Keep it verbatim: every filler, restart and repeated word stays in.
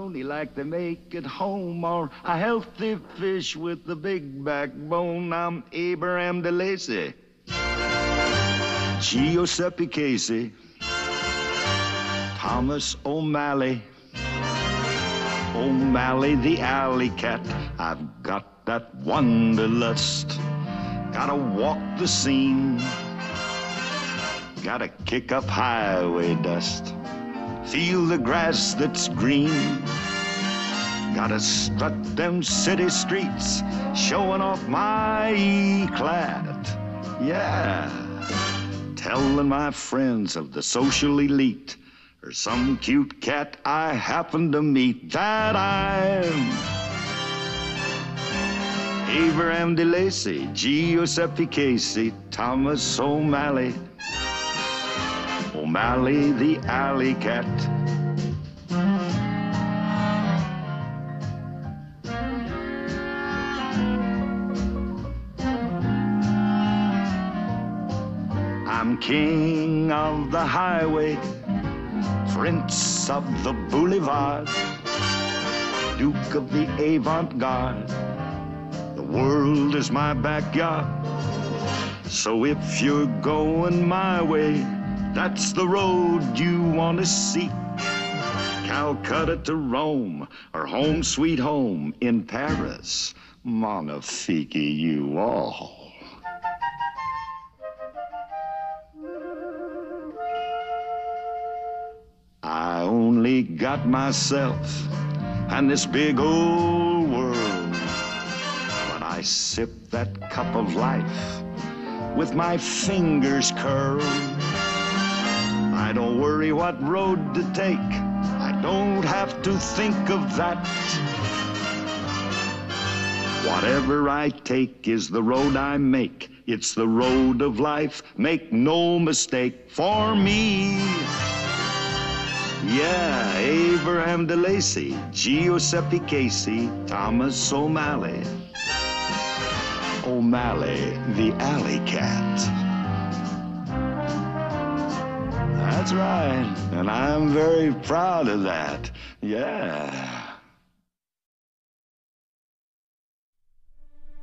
macaroni like they make at home, or a healthy fish with a big backbone. I'm Abraham DeLacy, Giuseppe Casey, Thomas O'Malley, O'Malley the alley cat. I've got that wanderlust, gotta walk the scene, gotta kick up highway dust, feel the grass that's green, gotta strut them city streets, showing off my E-clad. Yeah, telling my friends of the social elite, or some cute cat I happen to meet, that I'm Abraham DeLacy, Giuseppe Casey, Thomas O'Malley, O'Malley the alley cat. I'm king of the highway, prince of the boulevard, duke of the avant-garde. The world is my backyard. So if you're going my way, that's the road you want to seek. Calcutta to Rome, or home sweet home in Paris. Magnifique you all. I only got myself and this big old world, but I sip that cup of life with my fingers curled. I don't worry what road to take, I don't have to think of that. Whatever I take is the road I make. It's the road of life, make no mistake, for me. Yeah, Abraham DeLacy, Giuseppe Casey, Thomas O'Malley, O'Malley the alley cat. That's right, and I'm very proud of that. Yeah.